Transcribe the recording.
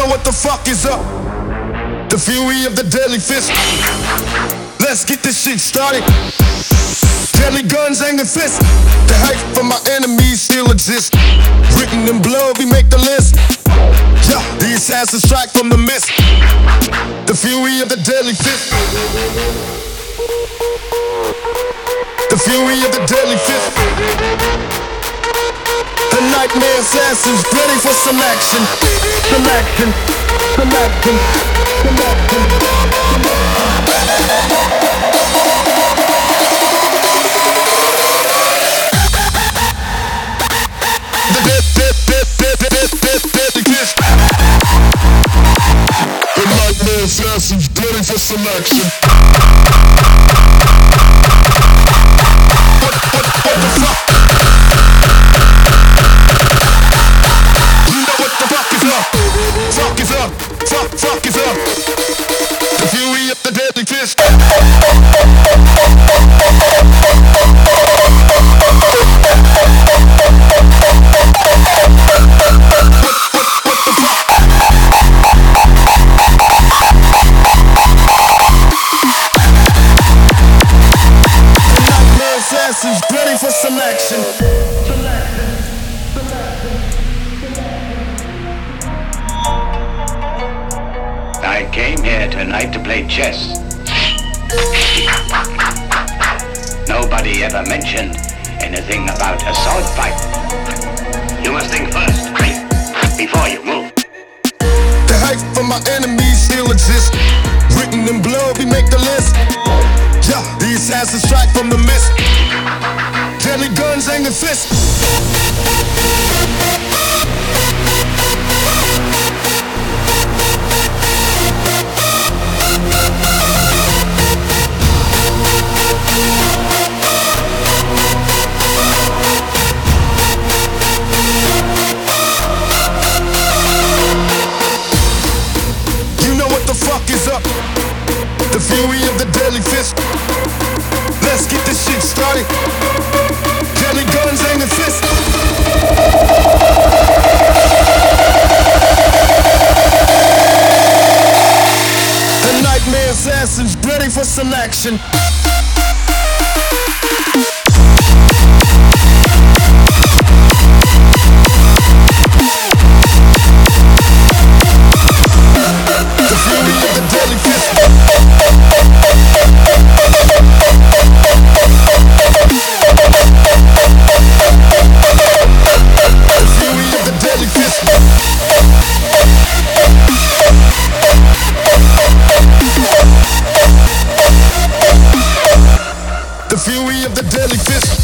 know what the fuck is up? The fury of the deadly fist. Let's get this shit started. Deadly guns, angry fists. The hate from my enemies still exists. Written in blood, we make the list. Yeah, the assassin strike from the mist. The fury of the deadly fist. The fury of the deadly fist. The nightmare assassins ready for some action. Some action. Some action. Some action. The nightmare assassins ready for some action. What the fuck? You know what the fuck is up? Fuck is up. Fuck is up. The fury of the deadly fist. What the fuck? The nightmare assassins ready for some action. I came here tonight to play chess. Nobody ever mentioned anything about a sword fight. You must think first, before you move. The hate from my enemies still exists. Written in blood, we make the list. Yeah, the assassin strike from the mist. Deadly guns, angry fists. Fuck is up? The fury of the deadly fist. Let's get this shit started. Deadly guns, angry fists. The nightmare assassins ready for some action. The fury of the deadly fist.